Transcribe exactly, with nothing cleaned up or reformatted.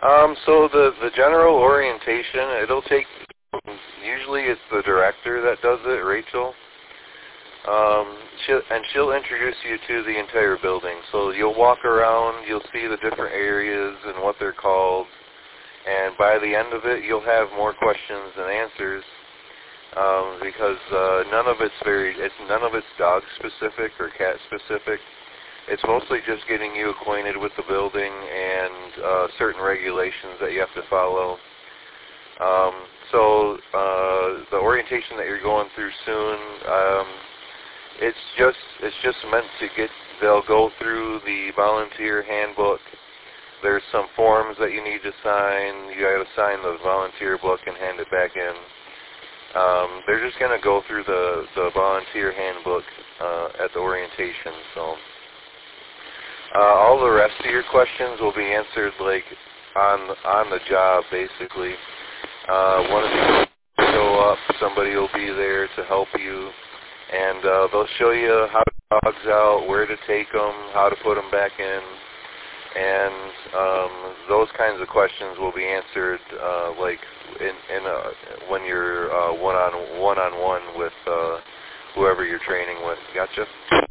Um, so the, the general orientation, it'll take, usually it's the director that does it, Rachel. Um, she'll, and she'll introduce you to the entire building. So you'll walk around, you'll see the different areas and what they're called, and by the end of it, you'll have more questions than answers, um, because uh, none of it's very, it's none of it's dog specific or cat specific. It's mostly just getting you acquainted with the building and uh, certain regulations that you have to follow. Um, so uh, the orientation that you're going through soon, um, it's just it's just meant to get. They'll go through the volunteer handbook. There's some forms that you need to sign. You got to sign the volunteer book and hand it back in. Um, they're just going to go through the the volunteer handbook uh, at the orientation. So. Uh, all the rest of your questions will be answered like on on the job, basically. Uh, one of you will show up, somebody will be there to help you, and uh, they'll show you how to dogs out, where to take them, how to put them back in, and um, those kinds of questions will be answered uh, like in, in a, when you're uh, one on one on one with uh, whoever you're training with. Gotcha?